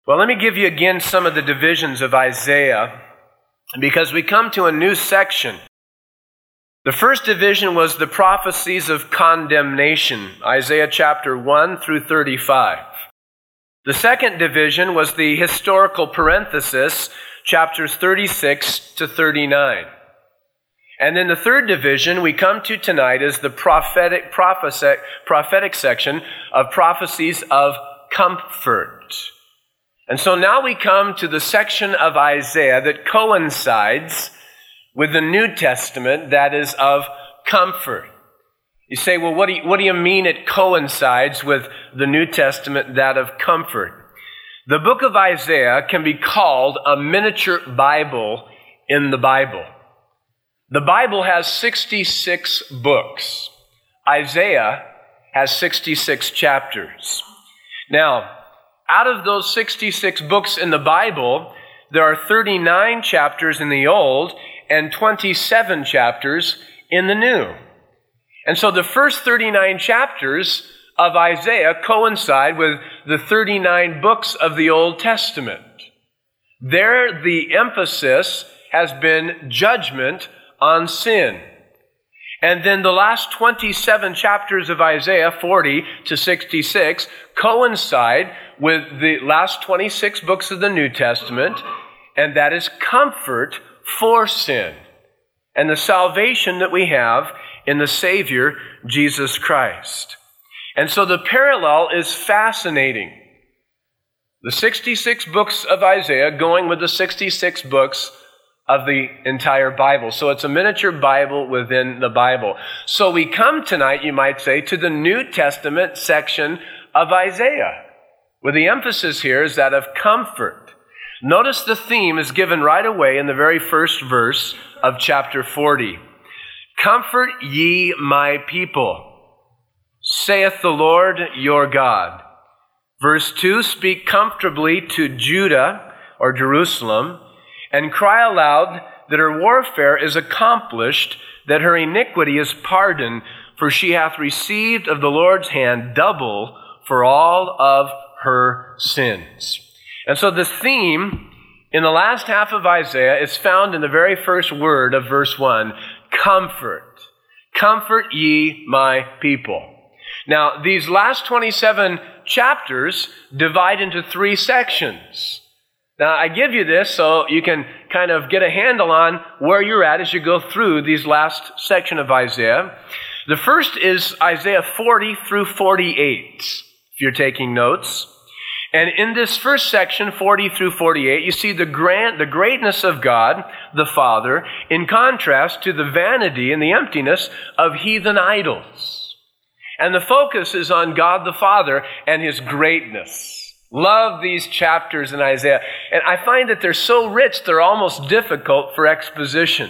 Well, let me give you again some of the divisions of Isaiah, because we come to a new section. The first division was the prophecies of condemnation, Isaiah chapter 1 through 35. The second division was the historical parenthesis, chapters 36 to 39. And then the third division we come to tonight is the prophetic section of prophecies of comfort. And so now we come to the section of Isaiah that coincides with the New Testament that is of comfort. You say, well, what do you mean it coincides with the New Testament that of comfort? The book of Isaiah can be called a miniature Bible in the Bible. The Bible has 66 books. Isaiah has 66 chapters. Now, out of those 66 books in the Bible, there are 39 chapters in the Old and 27 chapters in the New. And so the first 39 chapters of Isaiah coincide with the 39 books of the Old Testament. There, the emphasis has been judgment on sin. And then the last 27 chapters of Isaiah, 40 to 66, coincide with the last 26 books of the New Testament, and that is comfort for sin and the salvation that we have in the Savior, Jesus Christ. And so the parallel is fascinating. The 66 books of Isaiah going with the 66 books of the entire Bible. So it's a miniature Bible within the Bible. So we come tonight, you might say, to the New Testament section of Isaiah, where the emphasis here is that of comfort. Notice the theme is given right away in the very first verse of chapter 40. Comfort ye my people, saith the Lord your God. Verse 2, speak comfortably to Judah or Jerusalem, and cry aloud that her warfare is accomplished, that her iniquity is pardoned, for she hath received of the Lord's hand double for all of her sins. And so the theme in the last half of Isaiah is found in the very first word of verse 1, comfort. Comfort ye my people. Now, these last 27 chapters divide into 3 sections. Now, I give you this so you can kind of get a handle on where you're at as you go through these last section of Isaiah. The first is Isaiah 40 through 48, if you're taking notes. And in this first section, 40 through 48, you see the greatness of God, the Father, in contrast to the vanity and the emptiness of heathen idols. And the focus is on God the Father and His greatness. Love these chapters in Isaiah. And I find that they're so rich, they're almost difficult for exposition.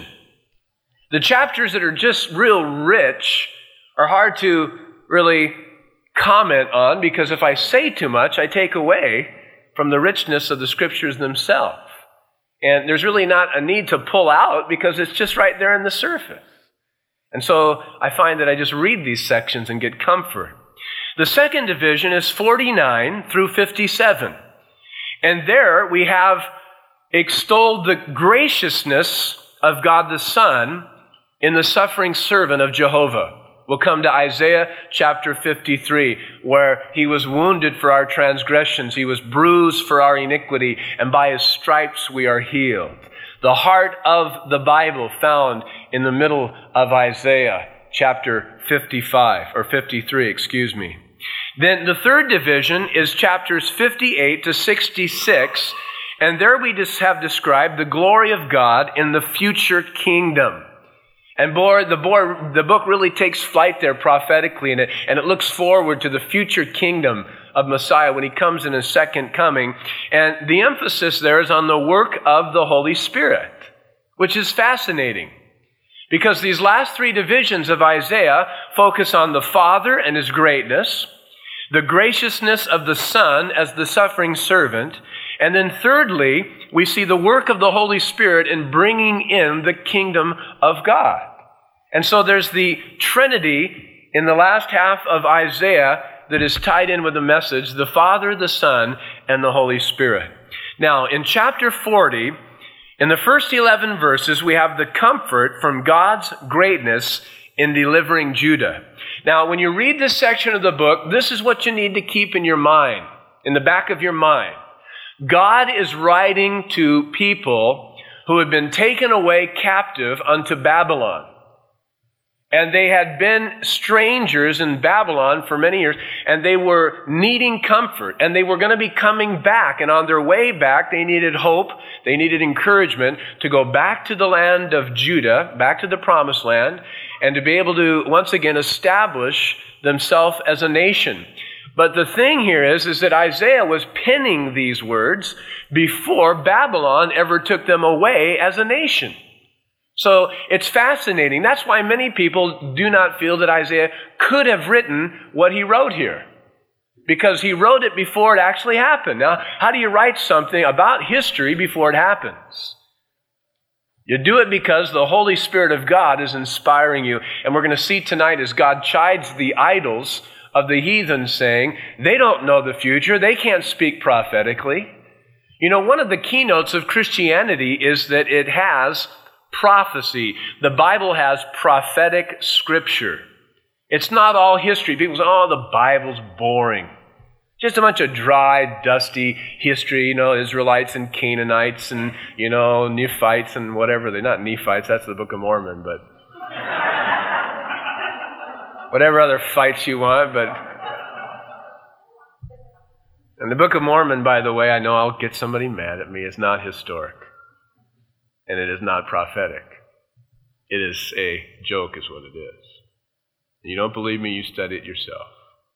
The chapters that are just real rich are hard to really comment on, because if I say too much, I take away from the richness of the scriptures themselves. And there's really not a need to pull out, because it's just right there in the surface. And so I find that I just read these sections and get comfort. The second division is 49 through 57. And there we have extolled the graciousness of God the Son in the suffering servant of Jehovah. We'll come to Isaiah chapter 53, where He was wounded for our transgressions, He was bruised for our iniquity, and by His stripes we are healed. The heart of the Bible found in the middle of Isaiah chapter 53. Then the third division is chapters 58 to 66, and there we just have described the glory of God in the future kingdom. And the book really takes flight there prophetically, and it looks forward to the future kingdom of Messiah when He comes in His second coming. And the emphasis there is on the work of the Holy Spirit, which is fascinating, because these last 3 divisions of Isaiah focus on the Father and His greatness, the graciousness of the Son as the suffering servant, and then thirdly, we see the work of the Holy Spirit in bringing in the kingdom of God. And so there's the Trinity in the last half of Isaiah that is tied in with the message, the Father, the Son, and the Holy Spirit. Now, in chapter 40, in the first 11 verses, we have the comfort from God's greatness in delivering Judah. Now, when you read this section of the book, this is what you need to keep in your mind, in the back of your mind. God is writing to people who had been taken away captive unto Babylon. And they had been strangers in Babylon for many years, and they were needing comfort, and they were going to be coming back. And on their way back, they needed hope, they needed encouragement to go back to the land of Judah, back to the promised land, and to be able to once again establish themselves as a nation. But the thing here is that Isaiah was penning these words before Babylon ever took them away as a nation. So it's fascinating. That's why many people do not feel that Isaiah could have written what he wrote here, because he wrote it before it actually happened. Now, how do you write something about history before it happens? You do it because the Holy Spirit of God is inspiring you. And we're going to see tonight as God chides the idols of the heathen, saying, they don't know the future. They can't speak prophetically. You know, one of the keynotes of Christianity is that it has prophecy. The Bible has prophetic scripture. It's not all history. People say, oh, the Bible's boring. Just a bunch of dry, dusty history, Israelites and Canaanites and, Nephites and whatever. They're not Nephites, that's the Book of Mormon, but whatever other fights you want, but... And the Book of Mormon, by the way, I know I'll get somebody mad at me, is not historic. And it is not prophetic. It is a joke, is what it is. You don't believe me, you study it yourself.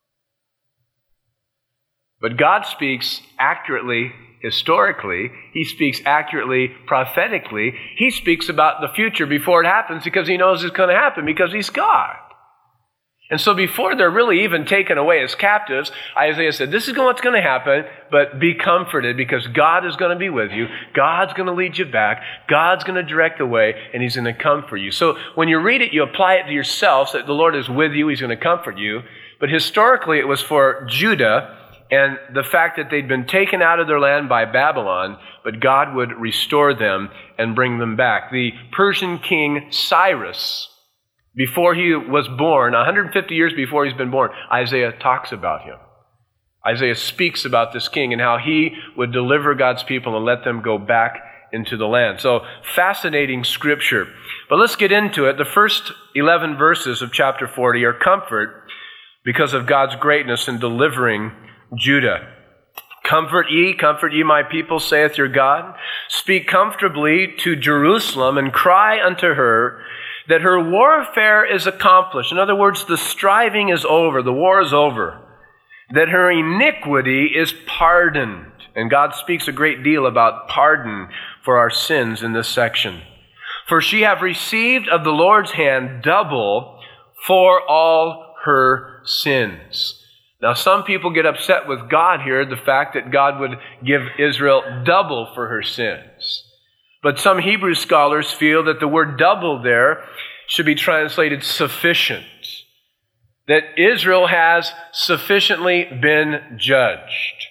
But God speaks accurately, historically. He speaks accurately, prophetically. He speaks about the future before it happens because he knows it's going to happen because he's God. And so before they're really even taken away as captives, Isaiah said, this is what's going to happen, but be comforted because God is going to be with you. God's going to lead you back. God's going to direct the way, and he's going to comfort you. So when you read it, you apply it to yourself, that the Lord is with you, he's going to comfort you. But historically, it was for Judah and the fact that they'd been taken out of their land by Babylon, but God would restore them and bring them back. The Persian king Cyrus, before he was born, 150 years before he's been born, Isaiah talks about him. Isaiah speaks about this king and how he would deliver God's people and let them go back into the land. So, fascinating scripture. But let's get into it. The first 11 verses of chapter 40 are comfort because of God's greatness in delivering Judah. Comfort ye, my people, saith your God. Speak comfortably to Jerusalem and cry unto her that her warfare is accomplished. In other words, the striving is over, the war is over. That her iniquity is pardoned. And God speaks a great deal about pardon for our sins in this section. For she have received of the Lord's hand double for all her sins. Now, some people get upset with God here, the fact that God would give Israel double for her sins. But some Hebrew scholars feel that the word double there should be translated sufficient. That Israel has sufficiently been judged.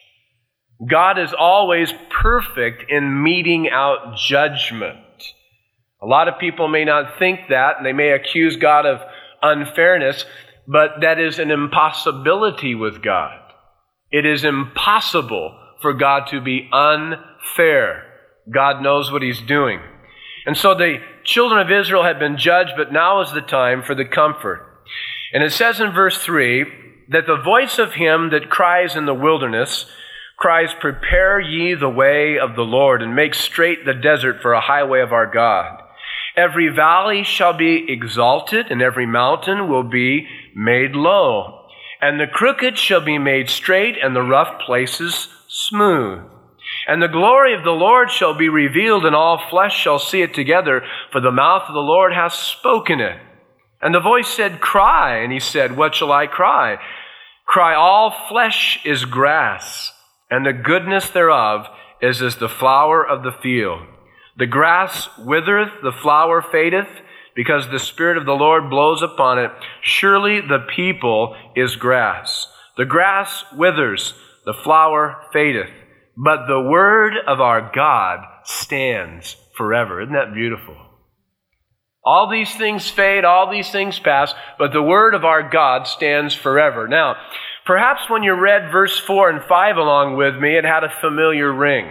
God is always perfect in meting out judgment. A lot of people may not think that, and they may accuse God of unfairness, but that is an impossibility with God. It is impossible for God to be unfair. God knows what he's doing. And so the children of Israel had been judged, but now is the time for the comfort. And it says in verse 3 that the voice of him that cries in the wilderness cries, prepare ye the way of the Lord, and make straight the desert for a highway of our God. Every valley shall be exalted, and every mountain will be made low. And the crooked shall be made straight, and the rough places smooth. And the glory of the Lord shall be revealed, and all flesh shall see it together, for the mouth of the Lord hath spoken it. And the voice said, cry. And he said, what shall I cry? Cry, all flesh is grass, and the goodness thereof is as the flower of the field. The grass withereth, the flower fadeth, because the Spirit of the Lord blows upon it. Surely the people is grass. The grass withers, the flower fadeth, but the word of our God stands forever. Isn't that beautiful? All these things fade, all these things pass, but the word of our God stands forever. Now, perhaps when you read verse 4 and 5 along with me, it had a familiar ring.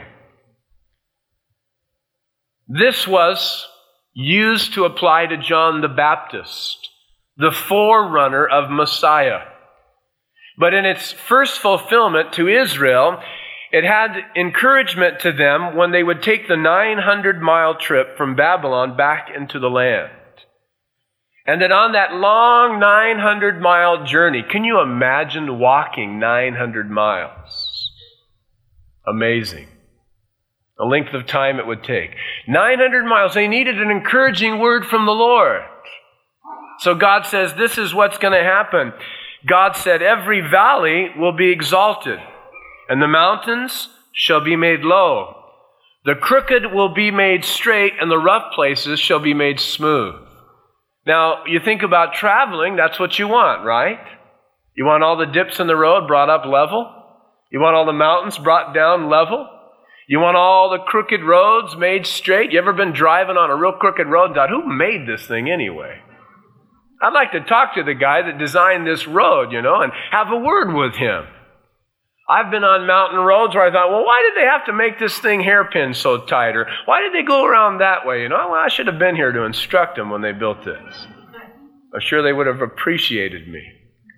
This was used to apply to John the Baptist, the forerunner of Messiah. But in its first fulfillment to Israel, it had encouragement to them when they would take the 900-mile trip from Babylon back into the land. And that on that long 900-mile journey, can you imagine walking 900 miles? Amazing. The length of time it would take. 900 miles. They needed an encouraging word from the Lord. So God says, this is what's going to happen. God said, every valley will be exalted, and the mountains shall be made low. The crooked will be made straight, and the rough places shall be made smooth. Now, you think about traveling, that's what you want, right? You want all the dips in the road brought up level? You want all the mountains brought down level? You want all the crooked roads made straight? You ever been driving on a real crooked road and thought, who made this thing anyway? I'd like to talk to the guy that designed this road, and have a word with him. I've been on mountain roads where I thought, well, why did they have to make this thing hairpin so tight? Or why did they go around that way? Well, I should have been here to instruct them when they built this. I'm sure they would have appreciated me.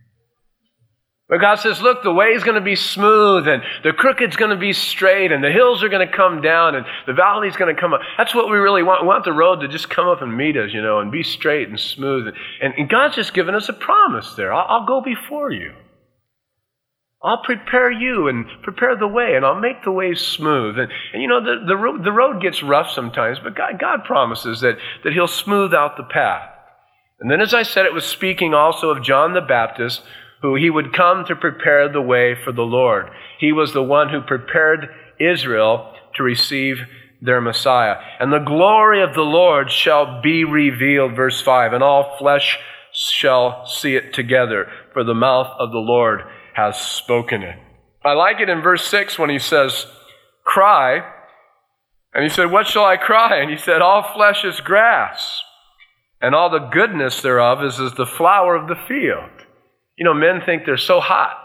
But God says, look, the way is going to be smooth, and the crooked's going to be straight, and the hills are going to come down, and the valley's going to come up. That's what we really want. We want the road to just come up and meet us, and be straight and smooth. And God's just given us a promise there. I'll go before you. I'll prepare you and prepare the way, and I'll make the way smooth. And the road gets rough sometimes, but God promises that He'll smooth out the path. And then, as I said, it was speaking also of John the Baptist, who he would come to prepare the way for the Lord. He was the one who prepared Israel to receive their Messiah. And the glory of the Lord shall be revealed, verse 5, and all flesh shall see it together, for the mouth of the Lord has spoken it. I like it in verse 6 when he says, cry. And he said, what shall I cry? And he said, all flesh is grass, and all the goodness thereof is as the flower of the field. Men think they're so hot.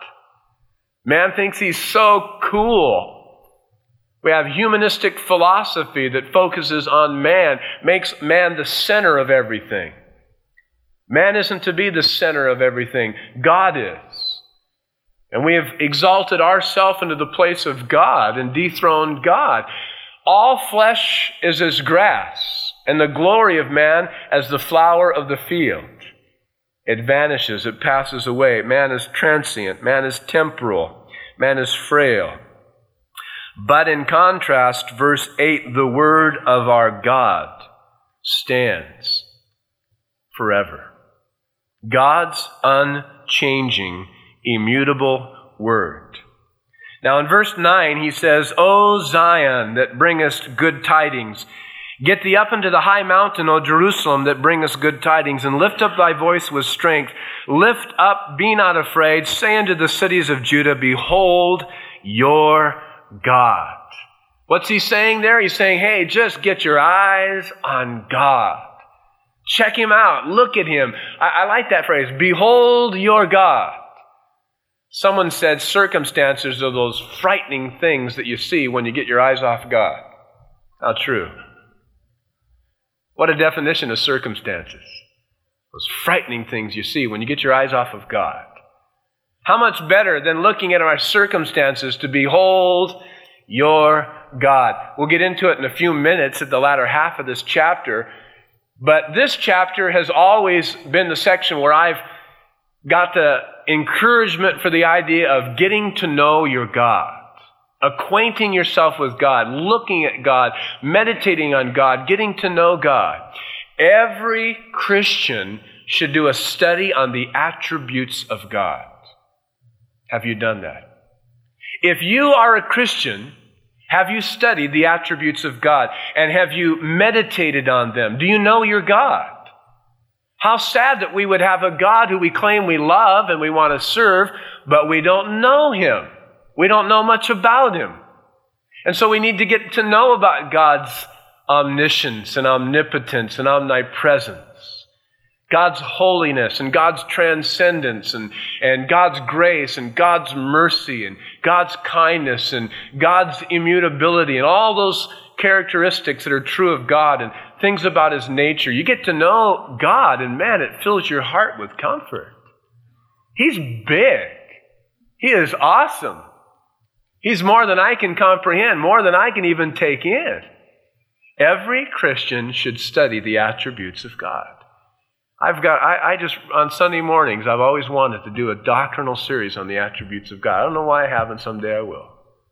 Man thinks he's so cool. We have humanistic philosophy that focuses on man, makes man the center of everything. Man isn't to be the center of everything. God is. And we have exalted ourselves into the place of God and dethroned God. All flesh is as grass, and the glory of man as the flower of the field. It vanishes, it passes away. Man is transient, man is temporal, man is frail. But in contrast, verse 8, the word of our God stands forever. God's unchanging, immutable word. Now in verse 9, he says, O Zion, that bringest good tidings, get thee up into the high mountain, O Jerusalem, that bringest good tidings, and lift up thy voice with strength. Lift up, be not afraid. Say unto the cities of Judah, behold your God. What's he saying there? He's saying, hey, just get your eyes on God. Check him out. Look at him. I like that phrase, behold your God. Someone said circumstances are those frightening things that you see when you get your eyes off God. How true. What a definition of circumstances. Those frightening things you see when you get your eyes off of God. How much better than looking at our circumstances to behold your God. We'll get into it in a few minutes at the latter half of this chapter. But this chapter has always been the section where I've got the encouragement for the idea of getting to know your God. Acquainting yourself with God, looking at God, meditating on God, getting to know God. Every Christian should do a study on the attributes of God. Have you done that? If you are a Christian, have you studied the attributes of God? And have you meditated on them? Do you know your God? How sad that we would have a God who we claim we love and we want to serve, but we don't know him. We don't know much about him. And so we need to get to know about God's omniscience and omnipotence and omnipresence, God's holiness and God's transcendence and God's grace and God's mercy and God's kindness and God's immutability and all those characteristics that are true of God and things about his nature. You get to know God, and man, it fills your heart with comfort. He's big. He is awesome. He's more than I can comprehend, more than I can even take in. Every Christian should study the attributes of God. I just, on Sunday mornings, I've always wanted to do a doctrinal series on the attributes of God. I don't know why I haven't. Someday I will.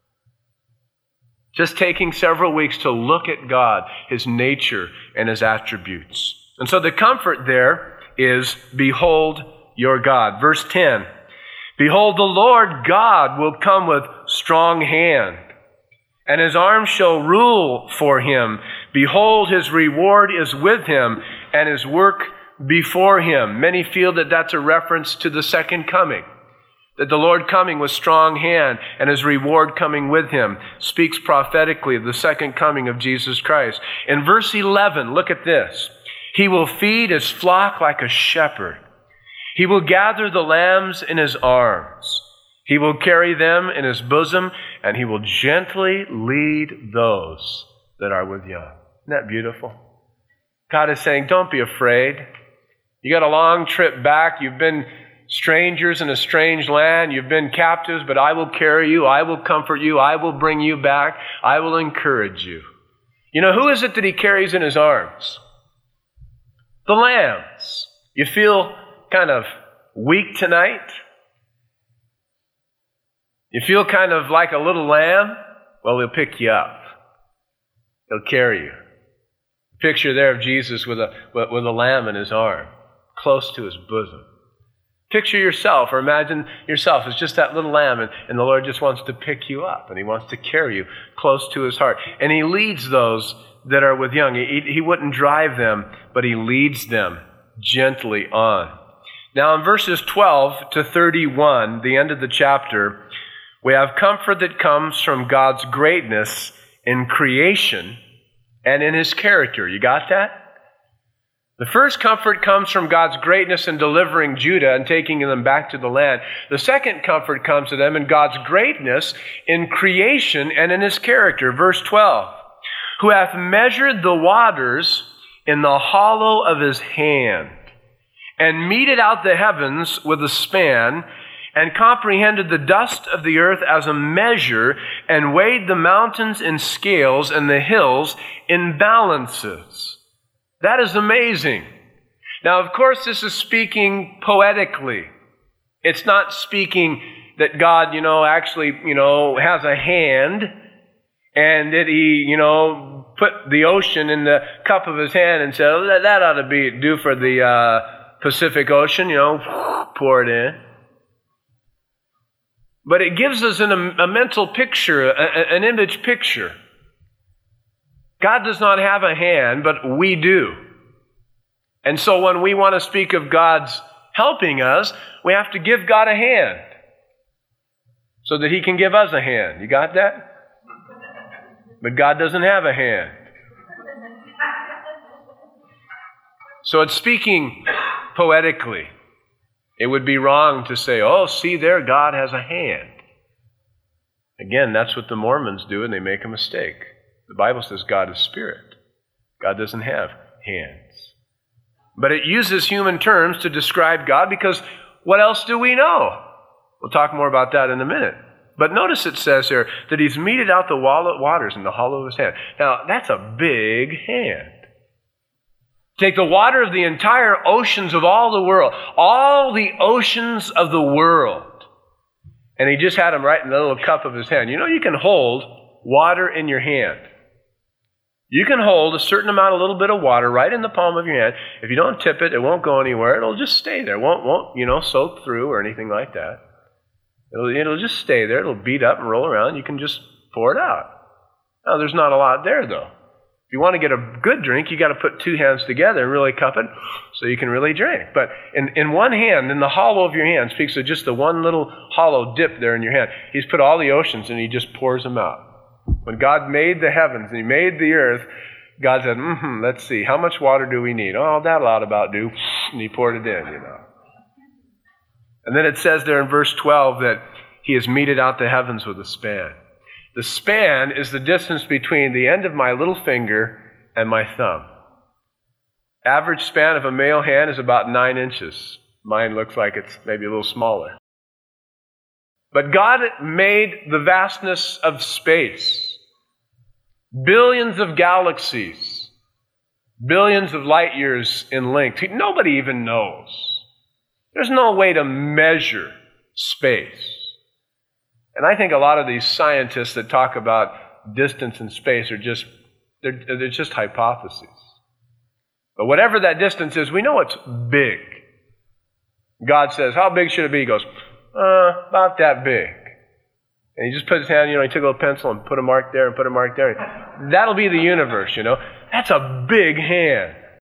Just taking several weeks to look at God, his nature, and his attributes. And so the comfort there is, behold your God. Verse 10, behold, the Lord God will come with strong hand, and his arm shall rule for him. Behold, his reward is with him, and his work before him. Many feel that that's a reference to the second coming, that the Lord coming with strong hand and his reward coming with him speaks prophetically of the second coming of Jesus Christ. In verse 11, look at this. He will feed his flock like a shepherd. He will gather the lambs in his arms. He will carry them in his bosom, and he will gently lead those that are with young. Isn't that beautiful? God is saying, don't be afraid. You got a long trip back. You've been strangers in a strange land. You've been captives, but I will carry you. I will comfort you. I will bring you back. I will encourage you. You know, who is it that he carries in his arms? The lambs. You feel kind of weak tonight? You feel kind of like a little lamb? Well, he'll pick you up. He'll carry you. Picture there of Jesus with a lamb in his arm, close to his bosom. Picture yourself, or imagine yourself as just that little lamb, and the Lord just wants to pick you up, and he wants to carry you close to his heart. And he leads those that are with young. He wouldn't drive them, but he leads them gently on. Now in verses 12 to 31, the end of the chapter, we have comfort that comes from God's greatness in creation and in his character. You got that? The first comfort comes from God's greatness in delivering Judah and taking them back to the land. The second comfort comes to them in God's greatness in creation and in his character. Verse 12, who hath measured the waters in the hollow of his hand, and meted out the heavens with a span, and comprehended the dust of the earth as a measure, and weighed the mountains in scales and the hills in balances. That is amazing. Now, of course, this is speaking poetically. It's not speaking that God, actually, has a hand and that he, put the ocean in the cup of his hand and said, oh, that ought to do for the Pacific Ocean, pour it in. But it gives us a mental picture, an image picture. God does not have a hand, but we do. And so when we want to speak of God's helping us, we have to give God a hand so that he can give us a hand. You got that? But God doesn't have a hand. So it's speaking poetically. It would be wrong to say, oh, see there, God has a hand. Again, that's what the Mormons do, and they make a mistake. The Bible says God is spirit. God doesn't have hands. But it uses human terms to describe God because what else do we know? We'll talk more about that in a minute. But notice it says here that he's meted out the waters in the hollow of his hand. Now, that's a big hand. Take the water of the entire oceans of all the world, all the oceans of the world, and he just had them right in the little cup of his hand. You can hold water in your hand. You can hold a certain amount, a little bit of water right in the palm of your hand. If you don't tip it, it won't go anywhere. It'll just stay there. It won't soak through or anything like that. It'll just stay there. It'll beat up and roll around. You can just pour it out. Now, there's not a lot there, though. If you want to get a good drink, you got to put two hands together and really cup it so you can really drink. But in one hand, in the hollow of your hand, speaks of just the one little hollow dip there in your hand. He's put all the oceans and he just pours them out. When God made the heavens and he made the earth, God said, let's see, how much water do we need? Oh, that'll about do. And he poured it in, And then it says there in verse 12 that he has meted out the heavens with a span. The span is the distance between the end of my little finger and my thumb. Average span of a male hand is about 9 inches. Mine looks like it's maybe a little smaller. But God made the vastness of space. Billions of galaxies. Billions of light years in length. Nobody even knows. There's no way to measure space. And I think a lot of these scientists that talk about distance and space are just hypotheses. But whatever that distance is, we know it's big. God says, how big should it be? He goes, about that big. And he just put his hand, he took a little pencil and put a mark there and put a mark there. That'll be the universe, That's a big hand.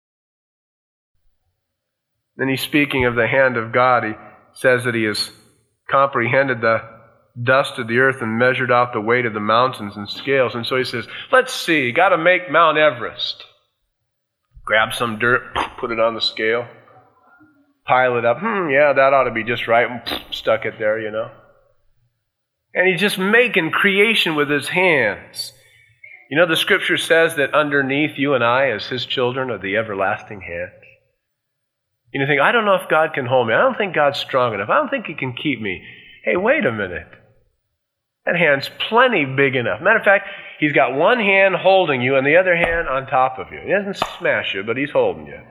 Then he's speaking of the hand of God. He says that he has comprehended the dust of the earth and measured out the weight of the mountains in scales. And so he says, let's see, got to make Mount Everest. Grab some dirt, put it on the scale, pile it up. Yeah, that ought to be just right. Stuck it there, And he's just making creation with his hands. The scripture says that underneath you and I, as his children, are the everlasting hands. You think, I don't know if God can hold me. I don't think God's strong enough. I don't think he can keep me. Hey, wait a minute. That hand's plenty big enough. Matter of fact, he's got one hand holding you and the other hand on top of you. He doesn't smash you, but he's holding you.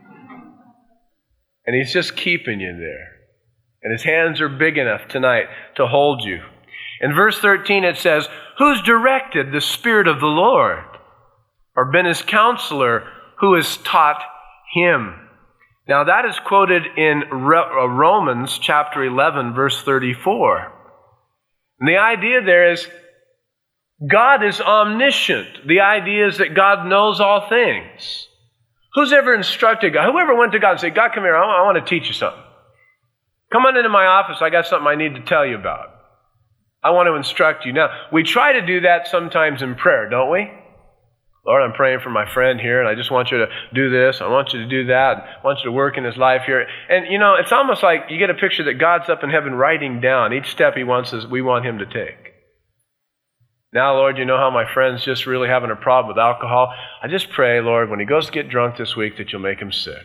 And he's just keeping you there. And his hands are big enough tonight to hold you. In verse 13 it says, who's directed the Spirit of the Lord? Or been his counselor, who has taught him? Now that is quoted in Romans chapter 11, verse 34. And the idea there is God is omniscient. The idea is that God knows all things. Who's ever instructed God? Whoever went to God and said, God, come here, I want to teach you something. Come on into my office, I got something I need to tell you about. I want to instruct you. Now, we try to do that sometimes in prayer, don't we? Lord, I'm praying for my friend here, and I just want you to do this. I want you to do that. I want you to work in his life here. And, it's almost like you get a picture that God's up in heaven writing down each step we want him to take. Now, Lord, you know how my friend's just really having a problem with alcohol. I just pray, Lord, when he goes to get drunk this week, that you'll make him sick.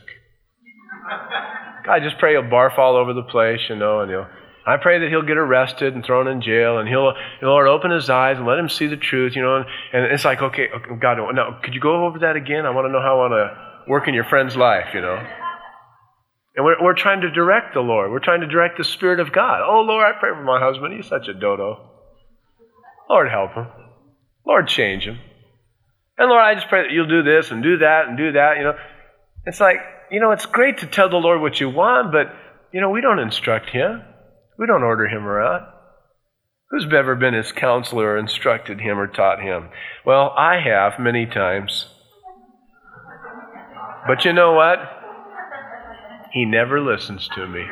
I just pray he'll barf all over the place, and I pray that he'll get arrested and thrown in jail, and Lord, open his eyes and let him see the truth, and it's like, okay, God, now, could you go over that again? I want to know how I want to work in your friend's life, And we're trying to direct the Lord. We're trying to direct the Spirit of God. Oh, Lord, I pray for my husband. He's such a dodo. Lord, help him. Lord, change him. And Lord, I just pray that you'll do this and do that and do that, It's like, it's great to tell the Lord what you want, but, we don't instruct him. We don't order him around. Who's ever been his counselor or instructed him or taught him? Well, I have many times. But you know what? He never listens to me.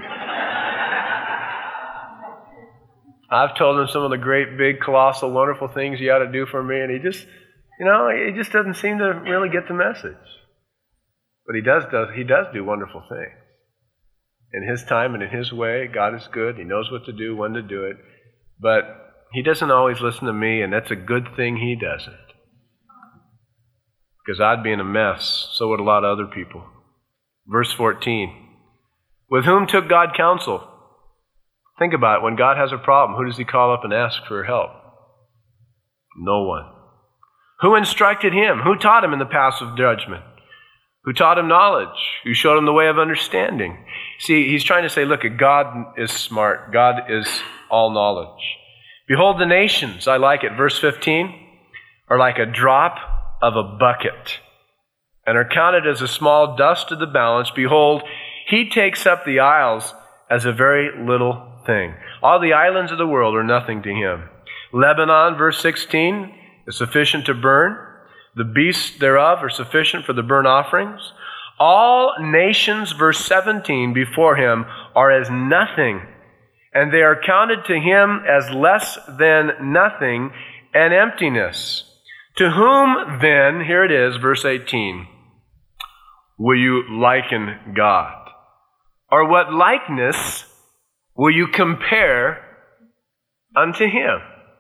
I've told him some of the great, big, colossal, wonderful things he ought to do for me, and he just doesn't seem to really get the message. But he does do wonderful things. In his time and in his way, God is good. He knows what to do, when to do it. But he doesn't always listen to me, and that's a good thing he doesn't. Because I'd be in a mess. So would a lot of other people. Verse 14. With whom took God counsel? Think about it. When God has a problem, who does he call up and ask for help? No one. Who instructed him? Who taught him in the paths of judgment? Who taught him knowledge? Who showed him the way of understanding? See, he's trying to say, look, God is smart. God is all knowledge. Behold, the nations, I like it, verse 15, are like a drop of a bucket and are counted as a small dust of the balance. Behold, he takes up the isles as a very little thing. All the islands of the world are nothing to him. Lebanon, verse 16, is sufficient to burn. The beasts thereof are sufficient for the burnt offerings. All nations, verse 17, before him are as nothing, and they are counted to him as less than nothing and emptiness. To whom then, here it is, verse 18, will you liken God? Or what likeness will you compare unto him?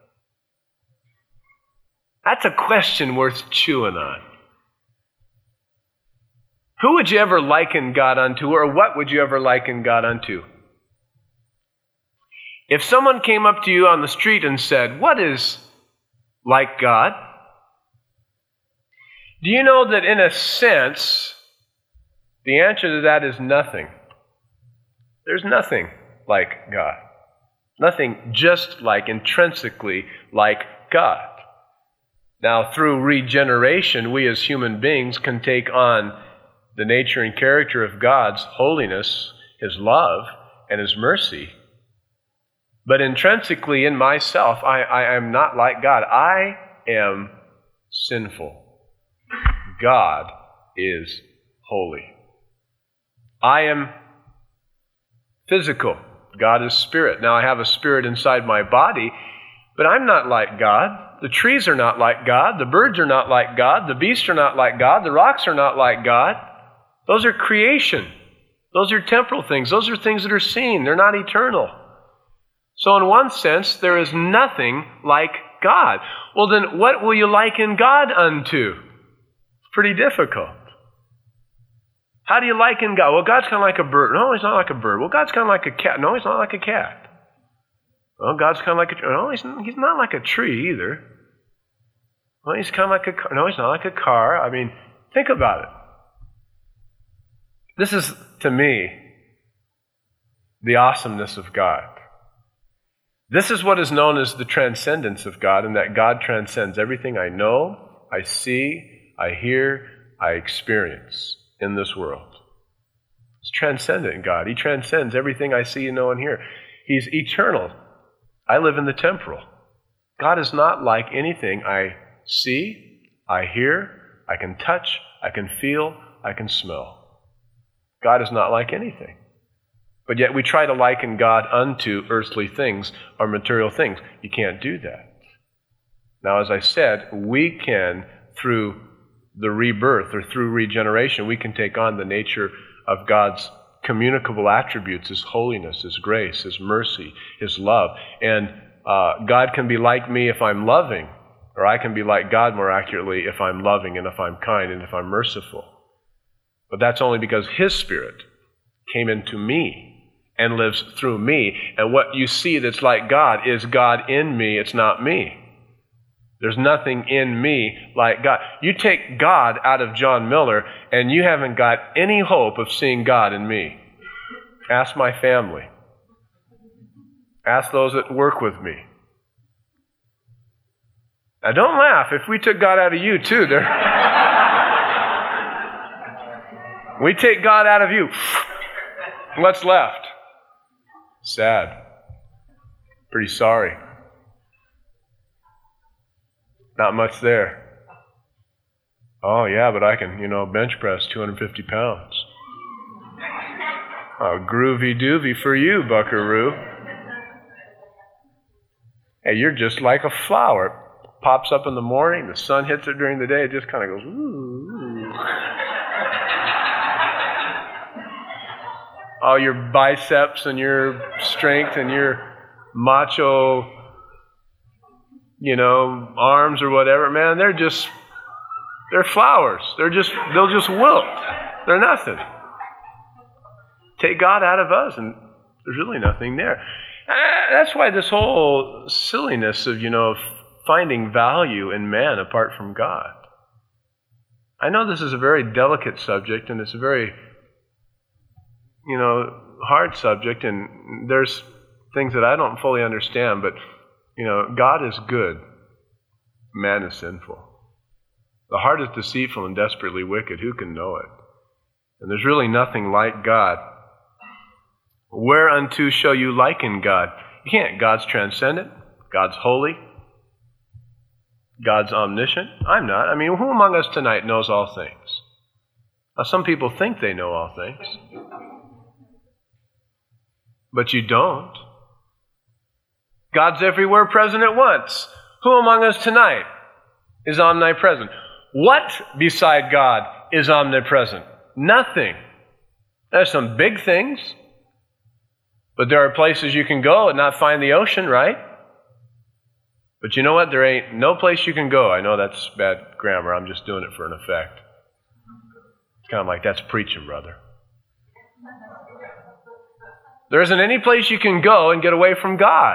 That's a question worth chewing on. Who would you ever liken God unto, or what would you ever liken God unto? If someone came up to you on the street and said, what is like God? Do you know that in a sense, the answer to that is nothing? There's nothing like God. Nothing just like, intrinsically like God. Now, through regeneration, we as human beings can take on the nature and character of God's holiness, His love, and His mercy. But intrinsically in myself, I am not like God. I am sinful. God is holy. I am physical. God is spirit. Now I have a spirit inside my body, but I'm not like God. The trees are not like God. The birds are not like God. The beasts are not like God. The rocks are not like God. Those are creation. Those are temporal things. Those are things that are seen. They're not eternal. So in one sense, there is nothing like God. Well, then what will you liken God unto? It's pretty difficult. How do you liken God? Well, God's kind of like a bird. No, He's not like a bird. Well, God's kind of like a cat. No, He's not like a cat. Well, God's kind of like a tree. No, He's not like a tree either. Well, He's kind of like a car. No, He's not like a car. I mean, think about it. This is, to me, the awesomeness of God. This is what is known as the transcendence of God, and that God transcends everything I know, I see, I hear, I experience in this world. It's transcendent God. He transcends everything I see and know and hear. He's eternal. I live in the temporal. God is not like anything I see, I hear, I can touch, I can feel, I can smell. God is not like anything. But yet we try to liken God unto earthly things or material things. You can't do that. Now, as I said, we can, through the rebirth or through regeneration, we can take on the nature of God's communicable attributes, His holiness, His grace, His mercy, His love. And God can be like me if I'm loving, or I can be like God more accurately if I'm loving and if I'm kind and if I'm merciful. But that's only because His Spirit came into me and lives through me. And what you see that's like God is God in me. It's not me. There's nothing in me like God. You take God out of John Miller, and you haven't got any hope of seeing God in me. Ask my family. Ask those that work with me. Now, don't laugh. If we took God out of you, too, we take God out of you. What's left? Sad. Pretty sorry. Not much there. Oh, yeah, but I can, bench press 250 pounds. Oh, groovy doovy for you, buckaroo. Hey, you're just like a flower. It pops up in the morning, the sun hits it during the day, it just kind of goes, ooh. All your biceps and your strength and your macho, arms or whatever, man, they're flowers. They'll just wilt. They're nothing. Take God out of us and there's really nothing there. That's why this whole silliness of, finding value in man apart from God. I know this is a very delicate subject and it's a very hard subject, and there's things that I don't fully understand, but, God is good. Man is sinful. The heart is deceitful and desperately wicked. Who can know it? And there's really nothing like God. Whereunto shall you liken God? You can't. God's transcendent. God's holy. God's omniscient? I'm not. I mean, who among us tonight knows all things? Now, some people think they know all things, but you don't. God's everywhere present at once. Who among us tonight is omnipresent? What beside God is omnipresent? Nothing. There's some big things, but there are places you can go and not find the ocean, right? But you know what? There ain't no place you can go. I know that's bad grammar. I'm just doing it for an effect. It's kind of like, that's preaching, brother. There isn't any place you can go and get away from God.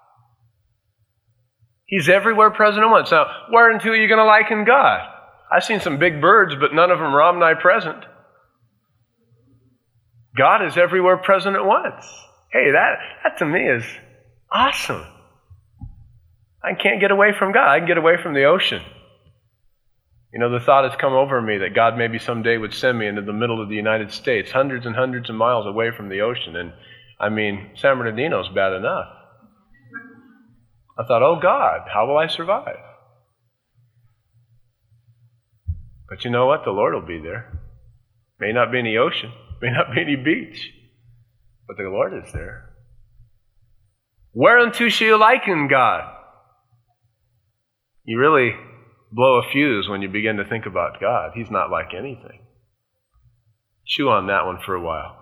He's everywhere present at once. Now, where and who are you going to liken God? I've seen some big birds, but none of them are omnipresent. God is everywhere present at once. Hey, that to me is awesome. I can't get away from God. I can get away from the ocean. You know, the thought has come over me that God maybe someday would send me into the middle of the United States, hundreds and hundreds of miles away from the ocean. And, I mean, San Bernardino's bad enough. I thought, oh God, how will I survive? But you know what? The Lord will be there. May not be any ocean, may not be any beach, but the Lord is there. Whereunto shall you liken God? You really blow a fuse when you begin to think about God. He's not like anything. Chew on that one for a while.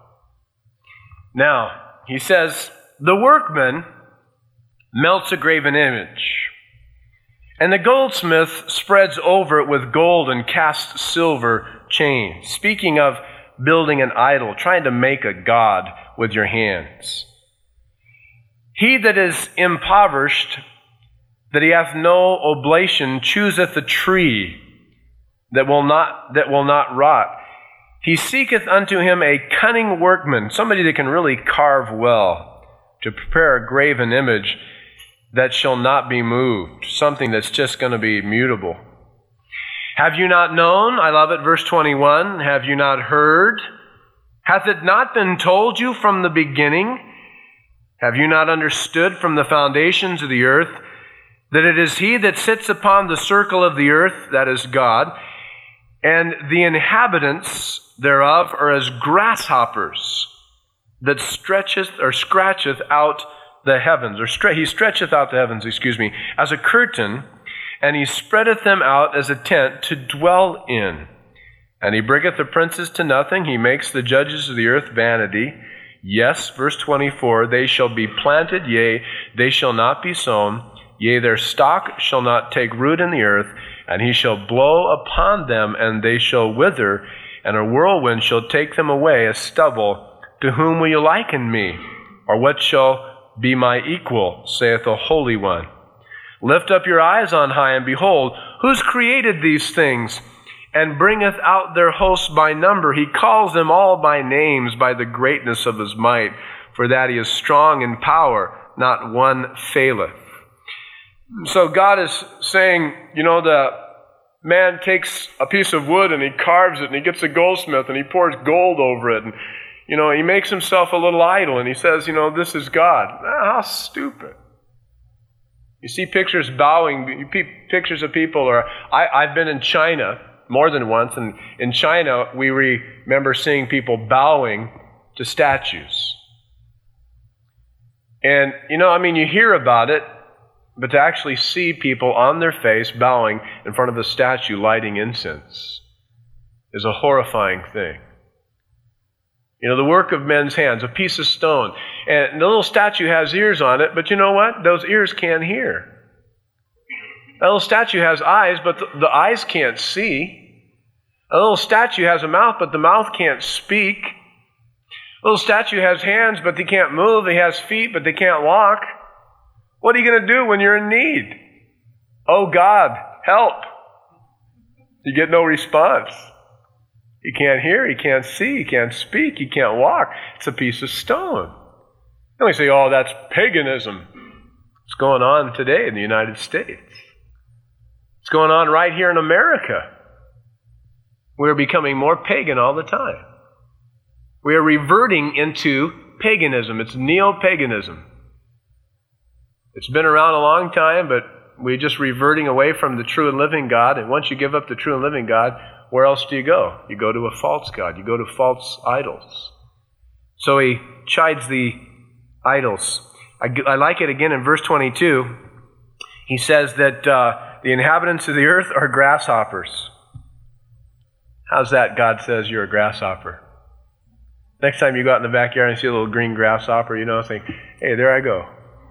Now, he says, the workman melts a graven image, and the goldsmith spreads over it with gold and casts silver chains. Speaking of building an idol, trying to make a god with your hands. He that is impoverished, that he hath no oblation, chooseth a tree that will not rot. He seeketh unto him a cunning workman, somebody that can really carve well, to prepare a graven image that shall not be moved, something that's just going to be mutable. Have you not known? I love it, verse 21. Have you not heard? Hath it not been told you from the beginning? Have you not understood from the foundations of the earth that it is he that sits upon the circle of the earth, that is God, and the inhabitants thereof are as grasshoppers, that stretcheth or scratcheth out the heavens, he stretcheth out the heavens, as a curtain, and he spreadeth them out as a tent to dwell in. And he bringeth the princes to nothing, he makes the judges of the earth vanity. Yes, verse 24, they shall be planted, yea, they shall not be sown, yea, their stock shall not take root in the earth, and he shall blow upon them, and they shall wither, and a whirlwind shall take them away as stubble. To whom will you liken me? Or what shall be my equal, saith the Holy One? Lift up your eyes on high, and behold, who's created these things, and bringeth out their hosts by number? He calls them all by names, by the greatness of his might, for that he is strong in power, not one faileth. So God is saying, you know, the man takes a piece of wood and he carves it, and he gets a goldsmith and he pours gold over it, and you know, he makes himself a little idol, and he says, you know, this is God. How stupid. You see pictures bowing, pictures of people, or I've been in China more than once, and in China we remember seeing people bowing to statues. And, you know, I mean, you hear about it, but to actually see people on their face bowing in front of a statue lighting incense is a horrifying thing. You know, the work of men's hands, a piece of stone. And the little statue has ears on it, but you know what? Those ears can't hear. That little statue has eyes, but the eyes can't see. A little statue has a mouth, but the mouth can't speak. A little statue has hands, but they can't move. They has feet, but they can't walk. What are you going to do when you're in need? Oh God, help. You get no response. He can't hear, he can't see, he can't speak, he can't walk. It's a piece of stone. And we say, oh, that's paganism. It's going on today in the United States. It's going on right here in America. We're becoming more pagan all the time. We are reverting into paganism. It's neo-paganism. It's been around a long time, but We're just reverting away from the true and living God. And once you give up the true and living God, where else do you go? You go to a false god. You go to false idols. So he chides the idols. I like it again in verse 22. He says that the inhabitants of the earth are grasshoppers. How's that? God says you're a grasshopper. Next time you go out in the backyard and see a little green grasshopper, think, hey, there I go.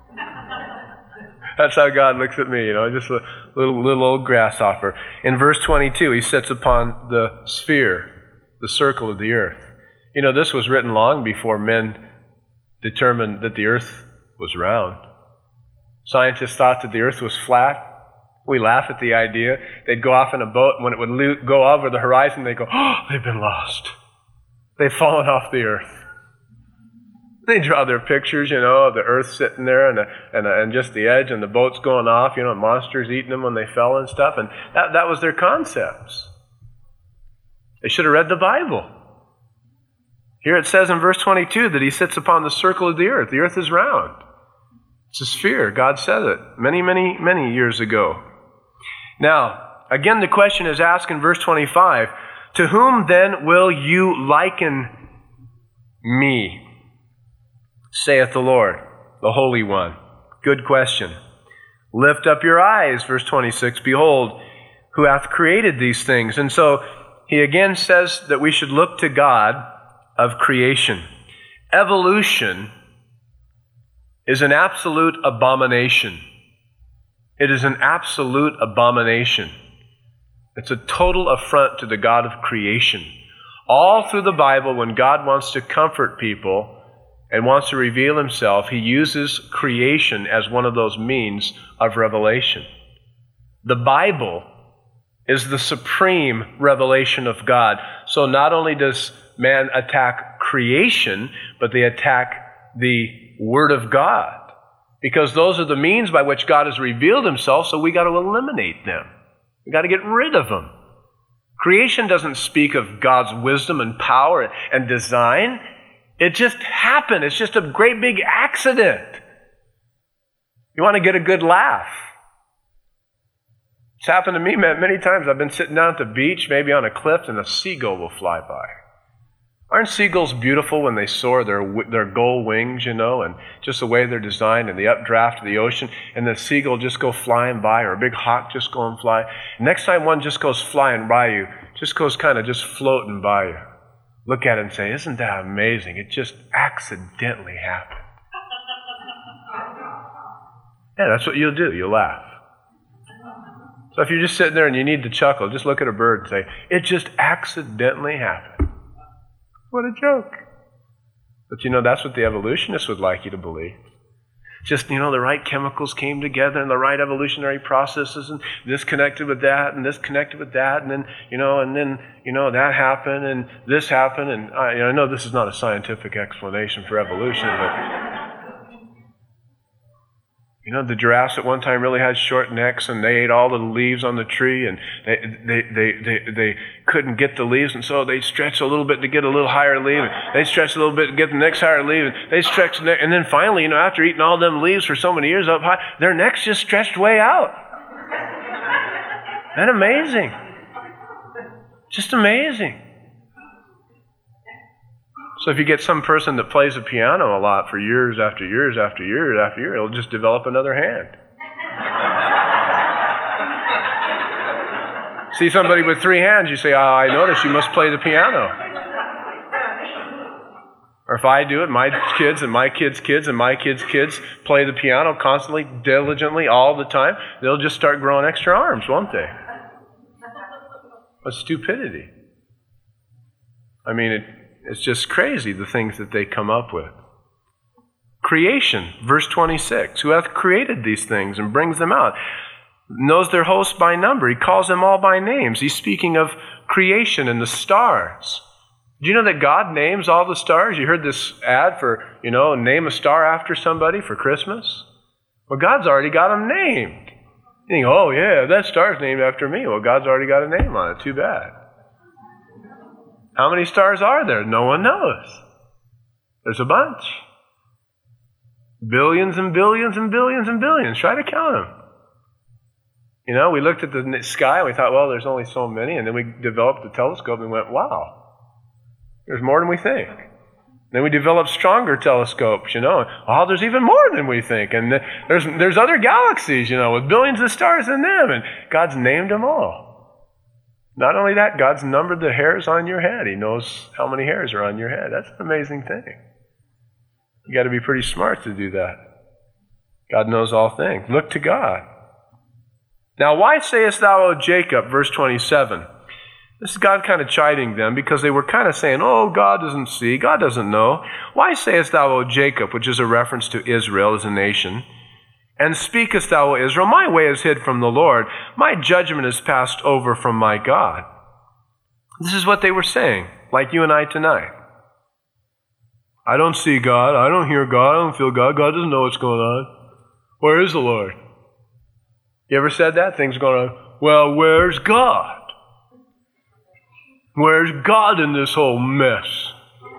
That's how God looks at me, just a little old grasshopper. In verse 22, he sits upon the sphere, the circle of the earth. This was written long before men determined that the earth was round. Scientists thought that the earth was flat. We laugh at the idea. They'd go off in a boat, and when it would go over the horizon, they'd go, oh, they've been lost. They've fallen off the earth. They draw their pictures, of the earth sitting there and just the edge and the boats going off, monsters eating them when they fell and stuff. And that was their concepts. They should have read the Bible. Here it says in verse 22 that he sits upon the circle of the earth. The earth is round. It's a sphere. God said it many, many, many years ago. Now, again, the question is asked in verse 25, to whom then will you liken me, saith the Lord, the Holy One? Good question. Lift up your eyes, verse 26, behold, who hath created these things. And so he again says that we should look to God of creation. Evolution is an absolute abomination. It is an absolute abomination. It's a total affront to the God of creation. All through the Bible, when God wants to comfort people and wants to reveal himself, he uses creation as one of those means of revelation. The Bible is the supreme revelation of God. So not only does man attack creation, but they attack the Word of God. Because those are the means by which God has revealed himself, so we got to eliminate them. We got to get rid of them. Creation doesn't speak of God's wisdom and power and design. It just happened. It's just a great big accident. You want to get a good laugh? It's happened to me many times. I've been sitting down at the beach, maybe on a cliff, and a seagull will fly by. Aren't seagulls beautiful when they soar their gull wings, and just the way they're designed and the updraft of the ocean, and the seagull just go flying by, or a big hawk just go and fly. Next time one just goes flying by you, just goes kind of just floating by you, look at it and say, isn't that amazing? It just accidentally happened. Yeah, that's what you'll do. You'll laugh. So if you're just sitting there and you need to chuckle, just look at a bird and say, it just accidentally happened. What a joke. But that's what the evolutionists would like you to believe. Just, the right chemicals came together and the right evolutionary processes, and this connected with that, and this connected with that, and then, that happened, and this happened, and I know this is not a scientific explanation for evolution, but the giraffes at one time really had short necks, and they ate all the leaves on the tree, and they couldn't get the leaves, and so they stretched a little bit to get a little higher leaf, and they stretched a little bit to get the next higher leaf, and they stretched the next, and then finally, after eating all them leaves for so many years up high, their necks just stretched way out. Isn't that amazing? Just amazing. So if you get some person that plays the piano a lot for years after years after years after years, he'll just develop another hand. See somebody with 3 hands, you say, I notice you must play the piano. Or if I do it, my kids and my kids' kids and my kids' kids play the piano constantly, diligently, all the time, they'll just start growing extra arms, won't they? What stupidity. It's just crazy, the things that they come up with. Creation, verse 26. Who hath created these things and brings them out? Knows their hosts by number. He calls them all by names. He's speaking of creation and the stars. Do you know that God names all the stars? You heard this ad for, name a star after somebody for Christmas? Well, God's already got them named. You think, oh yeah, that star's named after me. Well, God's already got a name on it. Too bad. How many stars are there? No one knows. There's a bunch. Billions and billions and billions and billions. Try to count them. You know, we looked at the sky and we thought, well, there's only so many. And then we developed the telescope and went, wow, there's more than we think. Then we developed stronger telescopes, you know. Oh, there's even more than we think. And there's other galaxies, you know, with billions of stars in them. And God's named them all. Not only that, God's numbered the hairs on your head. He knows how many hairs are on your head. That's an amazing thing. You got to be pretty smart to do that. God knows all things. Look to God. Now, why sayest thou, O Jacob, verse 27? This is God kind of chiding them because they were kind of saying, oh, God doesn't see, God doesn't know. Why sayest thou, O Jacob, which is a reference to Israel as a nation, and speakest thou, O Israel, my way is hid from the Lord, my judgment is passed over from my God. This is what they were saying, like you and I tonight. I don't see God, I don't hear God, I don't feel God, God doesn't know what's going on. Where is the Lord? You ever said that? Things going on, well, where's God? Where's God in this whole mess?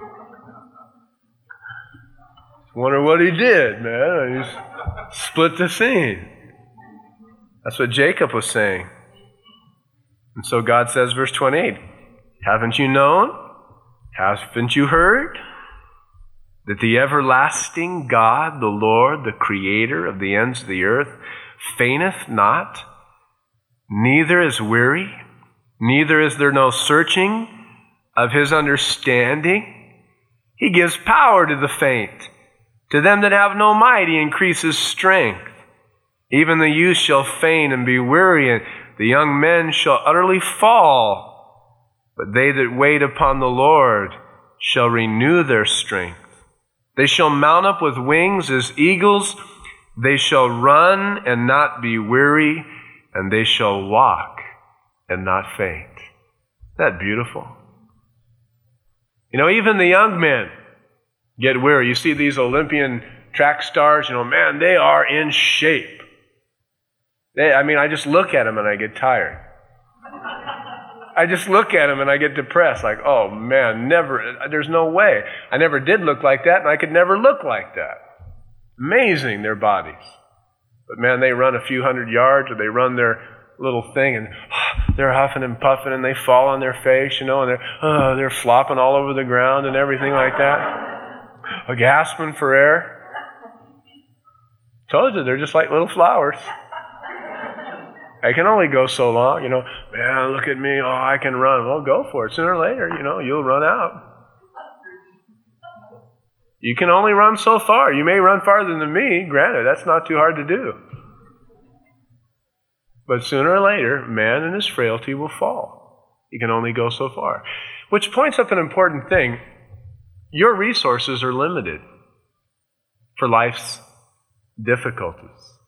Wonder what he did, man. He split the scene. That's what Jacob was saying. And so God says, verse 28, haven't you known? Haven't you heard? That the everlasting God, the Lord, the creator of the ends of the earth, fainteth not, neither is weary, neither is there no searching of his understanding. He gives power to the faint. To them that have no might, he increases strength. Even the youth shall faint and be weary, and the young men shall utterly fall. But they that wait upon the Lord shall renew their strength. They shall mount up with wings as eagles. They shall run and not be weary, and they shall walk and not faint. Isn't that beautiful? You know, even the young men get weary. You see these Olympian track stars, you know, man, they are in shape. I just look at them and I get tired. I just look at them and I get depressed, like, oh man, there's no way. I never did look like that, and I could never look like that. Amazing, their bodies. But man, they run a few hundred yards, or they run their little thing, and they're huffing and puffing, and they fall on their face, you know, and they're flopping all over the ground and everything like that. Gasping for air. Told you, they're just like little flowers. I can only go so long, you know. Man, look at me. Oh, I can run. Well, go for it. Sooner or later, you know, you'll run out. You can only run so far. You may run farther than me. Granted, that's not too hard to do. But sooner or later, man in his frailty will fall. He can only go so far. Which points up an important thing. Your resources are limited for life's difficulties,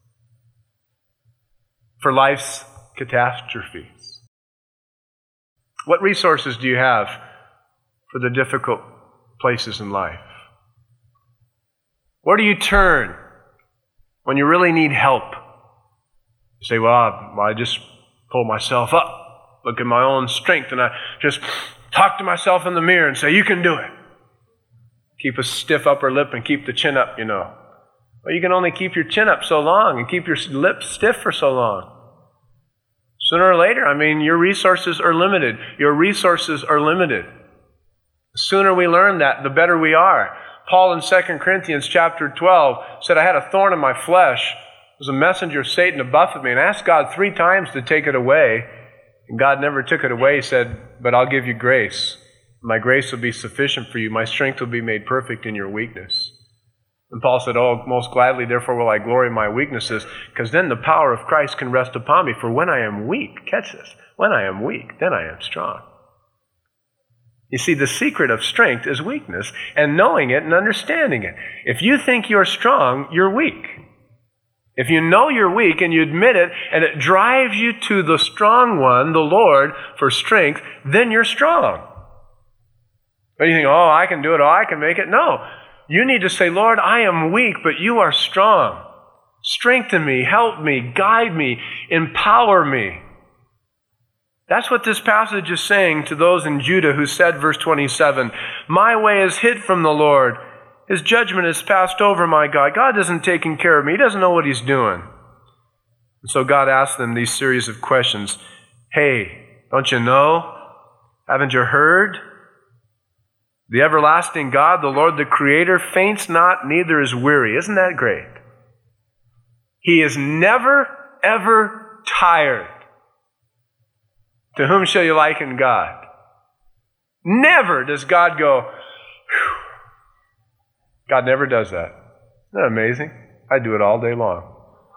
for life's catastrophes. What resources do you have for the difficult places in life? Where do you turn when you really need help? You say, well, I just pull myself up, look at my own strength, and I just talk to myself in the mirror and say, you can do it. Keep a stiff upper lip and keep the chin up, you know. Well, you can only keep your chin up so long and keep your lips stiff for so long. Sooner or later, your resources are limited. Your resources are limited. The sooner we learn that, the better we are. Paul in 2 Corinthians chapter 12 said, I had a thorn in my flesh. It was a messenger of Satan to buffet me, and I asked God 3 times to take it away. And God never took it away. He said, but I'll give you grace. My grace will be sufficient for you. My strength will be made perfect in your weakness. And Paul said, oh, most gladly, therefore will I glory in my weaknesses, because then the power of Christ can rest upon me. For when I am weak, catch this, when I am weak, then I am strong. You see, the secret of strength is weakness, and knowing it and understanding it. If you think you're strong, you're weak. If you know you're weak and you admit it, and it drives you to the strong one, the Lord, for strength, then you're strong. But you think, oh, I can do it, oh, I can make it. No. You need to say, Lord, I am weak, but you are strong. Strengthen me, help me, guide me, empower me. That's what this passage is saying to those in Judah who said, verse 27, my way is hid from the Lord. His judgment is passed over my God. God isn't taking care of me. He doesn't know what he's doing. So God asked them these series of questions. Hey, don't you know? Haven't you heard? The everlasting God, the Lord, the Creator, faints not, neither is weary. Isn't that great? He is never, ever tired. To whom shall you liken God? Never does God go, whew. God never does that. Isn't that amazing? I do it all day long.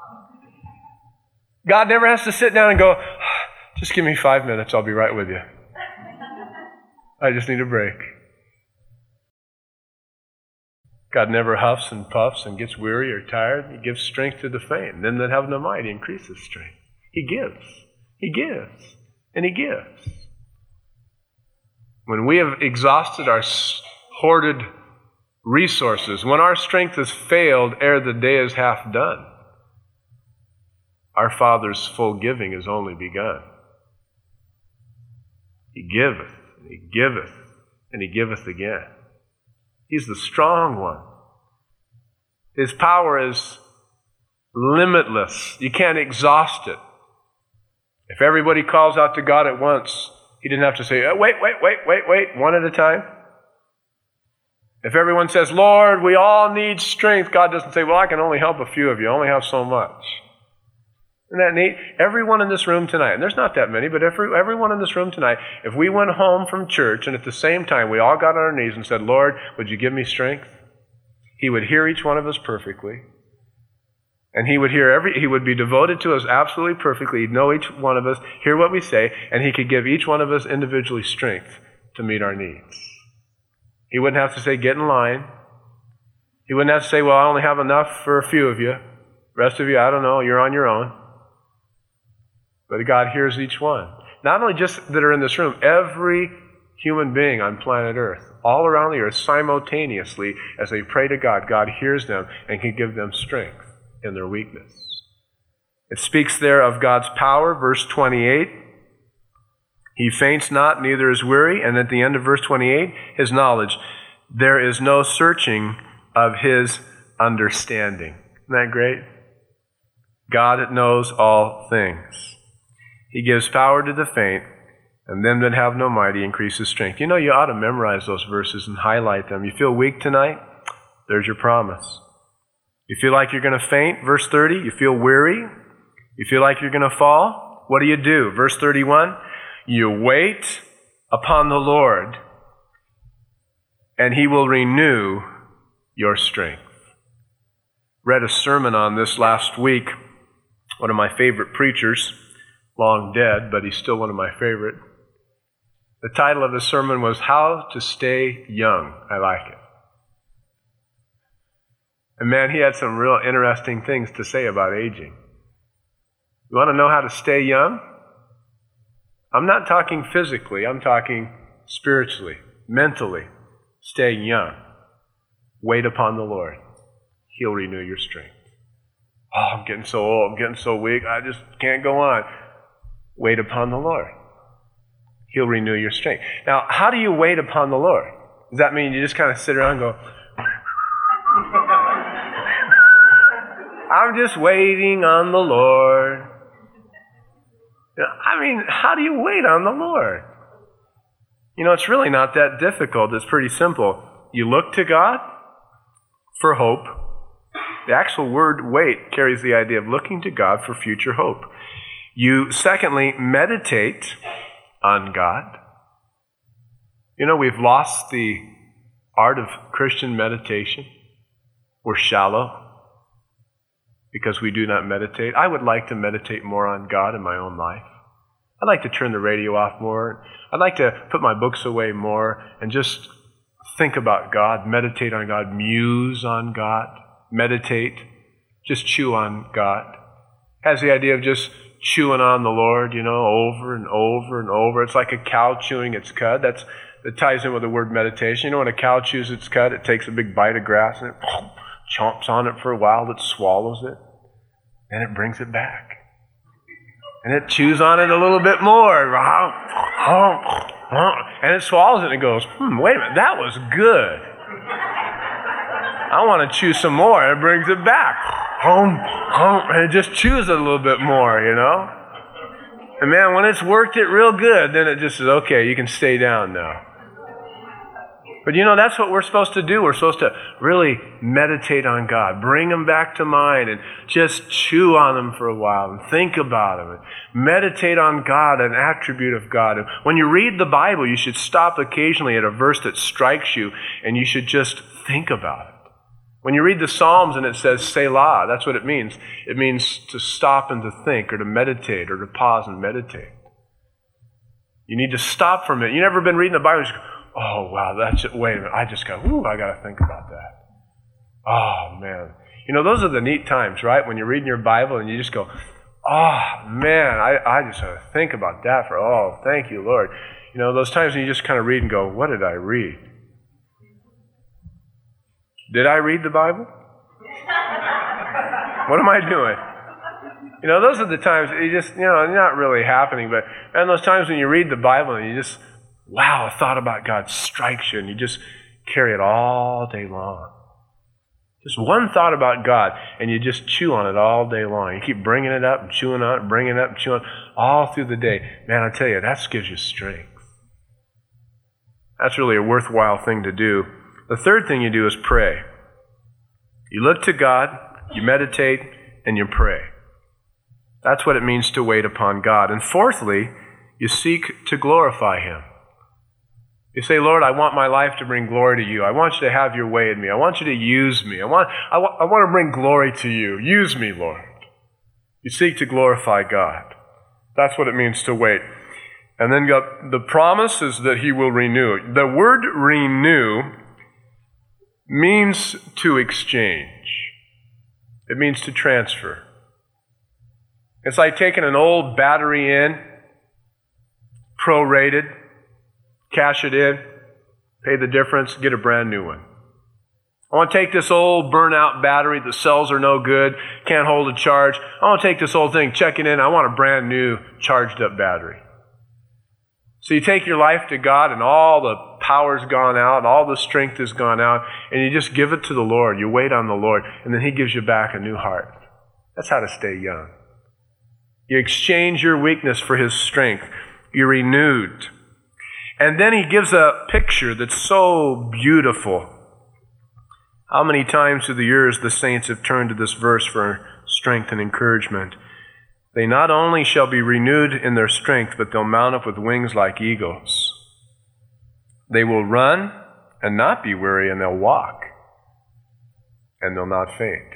God never has to sit down and go, just give me 5 minutes, I'll be right with you. I just need a break. God never huffs and puffs and gets weary or tired. He gives strength to the faint. Them that have no might, He increases strength. He gives, and He gives. When we have exhausted our hoarded resources, when our strength has failed ere the day is half done, our Father's full giving is only begun. He giveth, and He giveth, and He giveth again. He's the strong one. His power is limitless. You can't exhaust it. If everybody calls out to God at once, He didn't have to say, wait, one at a time. If everyone says, Lord, we all need strength, God doesn't say, well, I can only help a few of you. I only have so much. Isn't that neat? Everyone in this room tonight, and there's not that many, but everyone in this room tonight, if we went home from church and at the same time we all got on our knees and said, Lord, would you give me strength? He would hear each one of us perfectly. And He would He would be devoted to us absolutely perfectly. He'd know each one of us, hear what we say, and He could give each one of us individually strength to meet our needs. He wouldn't have to say, get in line. He wouldn't have to say, well, I only have enough for a few of you. The rest of you, I don't know, you're on your own. But God hears each one. Not only just that are in this room, every human being on planet Earth, all around the earth, simultaneously, as they pray to God, God hears them and can give them strength in their weakness. It speaks there of God's power, verse 28. He faints not, neither is weary. And at the end of verse 28, His knowledge. There is no searching of His understanding. Isn't that great? God knows all things. He gives power to the faint, and them that have no might He increases strength. You know, you ought to memorize those verses and highlight them. You feel weak tonight? There's your promise. You feel like you're going to faint? Verse 30. You feel weary? You feel like you're going to fall? What do? Verse 31. You wait upon the Lord, and He will renew your strength. Read a sermon on this last week. One of my favorite preachers, long dead, but he's still one of my favorite. The title of the sermon was How to Stay Young. I like it. And man, he had some real interesting things to say about aging. You want to know how to stay young? I'm not talking physically, I'm talking spiritually, mentally. Staying young. Wait upon the Lord. He'll renew your strength. Oh, I'm getting so old, I'm getting so weak, I just can't go on. Wait upon the Lord. He'll renew your strength. Now, how do you wait upon the Lord? Does that mean you just kind of sit around and go, I'm just waiting on the Lord? I mean, how do you wait on the Lord? You know, it's really not that difficult. It's pretty simple. You look to God for hope. The actual word wait carries the idea of looking to God for future hope. You, secondly, meditate on God. You know, we've lost the art of Christian meditation. We're shallow because we do not meditate. I would like to meditate more on God in my own life. I'd like to turn the radio off more. I'd like to put my books away more and just think about God, meditate on God, muse on God, meditate, just chew on God. Has the idea of just chewing on the Lord, you know, over and over and over. It's like a cow chewing its cud. That ties in with the word meditation. You know, when a cow chews its cud, it takes a big bite of grass and it chomps on it for a while, it swallows it, and it brings it back. And it chews on it a little bit more. And it swallows it and it goes, wait a minute, that was good. I want to chew some more. And it brings it back. and it just chews it a little bit more, And man, when it's worked it real good, then it just says, okay, you can stay down now. But that's what we're supposed to do. We're supposed to really meditate on God. Bring Him back to mind and just chew on Him for a while and think about Him. And meditate on God, an attribute of God. And when you read the Bible, you should stop occasionally at a verse that strikes you and you should just think about it. When you read the Psalms and it says Selah, that's what it means. It means to stop and to think or to meditate or to pause and meditate. You need to stop from it. You've never been reading the Bible and you go, oh, wow, that's it. Wait a minute. I got to think about that. Oh, man. Those are the neat times, right? When you're reading your Bible and you just go, oh, man, I just have to think about that thank you, Lord. Those times when you just kind of read and go, what did I read? Did I read the Bible? What am I doing? Those are the times you just, not really happening, but those times when you read the Bible and you just, wow, a thought about God strikes you and you just carry it all day long. Just one thought about God and you just chew on it all day long. You keep bringing it up and chewing on it, bringing it up and chewing on it all through the day. Man, I tell you, that gives you strength. That's really a worthwhile thing to do. The third thing you do is pray. You look to God, you meditate, and you pray. That's what it means to wait upon God. And fourthly, you seek to glorify Him. You say, Lord, I want my life to bring glory to you. I want you to have your way in me. I want you to use me. I want to bring glory to you. Use me, Lord. You seek to glorify God. That's what it means to wait. And then the promise is that He will renew. The word renew means to exchange. It means to transfer. It's like taking an old battery in, prorated, cash it in, pay the difference, get a brand new one. I want to take this old burnout battery, the cells are no good, can't hold a charge. I want to take this old thing, check it in, I want a brand new charged up battery. So you take your life to God and all the power's gone out, all the strength has gone out, and you just give it to the Lord. You wait on the Lord, and then He gives you back a new heart. That's how to stay young. You exchange your weakness for His strength. You're renewed. And then He gives a picture that's so beautiful. How many times through the years the saints have turned to this verse for strength and encouragement? They not only shall be renewed in their strength, but they'll mount up with wings like eagles. They will run and not be weary, and they'll walk and they'll not faint.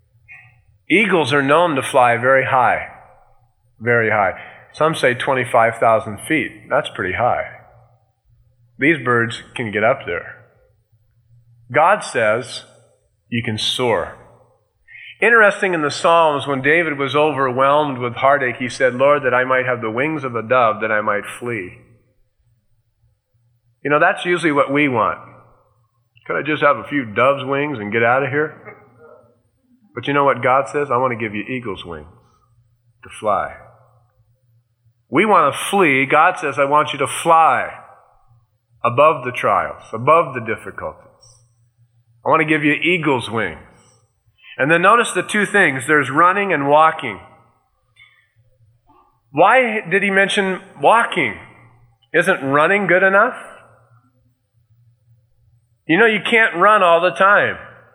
Eagles are known to fly very high, very high. Some say 25,000 feet. That's pretty high. These birds can get up there. God says you can soar. Interesting in the Psalms, when David was overwhelmed with heartache, he said, Lord, that I might have the wings of a dove, that I might flee. That's usually what we want. Could I just have a few dove's wings and get out of here? But you know what God says? I want to give you eagle's wings to fly. We want to flee. God says, I want you to fly above the trials, above the difficulties. I want to give you eagle's wings. And then notice the two things. There's running and walking. Why did He mention walking? Isn't running good enough? You can't run all the time.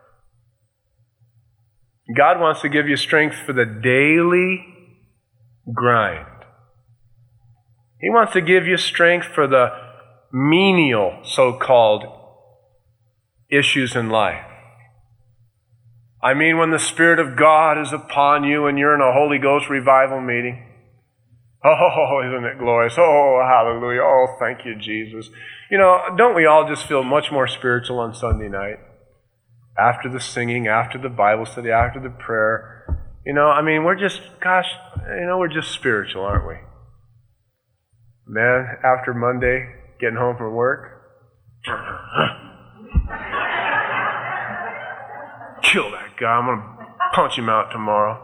God wants to give you strength for the daily grind. He wants to give you strength for the menial, so-called, issues in life. I mean, when the Spirit of God is upon you and you're in a Holy Ghost revival meeting. Oh, isn't it glorious? Oh, hallelujah. Oh, thank you, Jesus. Don't we all just feel much more spiritual on Sunday night? After the singing, after the Bible study, after the prayer. We're just, we're just spiritual, aren't we? Man, after Monday, getting home from work. Kill that guy. I'm going to punch him out tomorrow.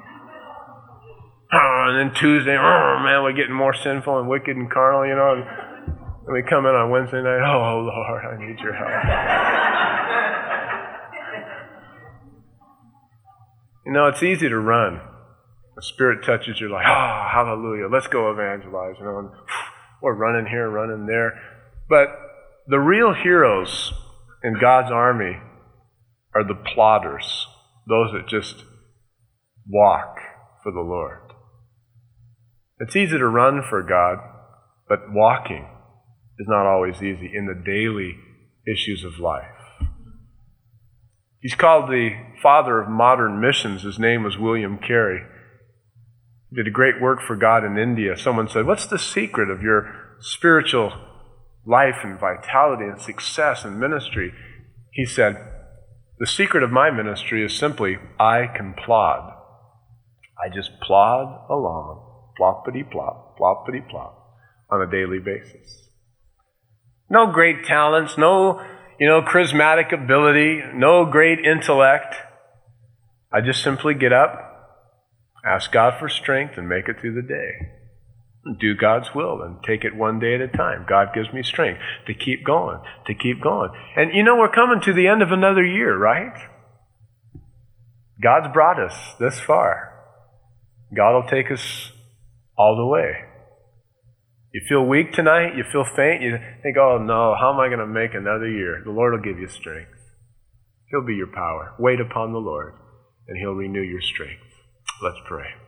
And then Tuesday, man, we're getting more sinful and wicked and carnal, And we come in on Wednesday night, oh, Lord, I need your help. You know, it's easy to run. The Spirit touches you like, oh, hallelujah, let's go evangelize. You know, and we're running here, running there. But the real heroes in God's army are the plodders, those that just walk for the Lord. It's easy to run for God, but walking is not always easy in the daily issues of life. He's called the father of modern missions. His name was William Carey. He did a great work for God in India. Someone said, what's the secret of your spiritual life and vitality and success in ministry? He said, the secret of my ministry is simply, I can plod. I just plod along, ploppity-plop, ploppity-plop, on a daily basis. No great talents, no, charismatic ability, no great intellect. I just simply get up, ask God for strength, and make it through the day. Do God's will and take it one day at a time. God gives me strength to keep going, to keep going. And we're coming to the end of another year, right? God's brought us this far. God will take us all the way. You feel weak tonight? You feel faint? You think, oh no, how am I going to make another year? The Lord will give you strength. He'll be your power. Wait upon the Lord, and He'll renew your strength. Let's pray.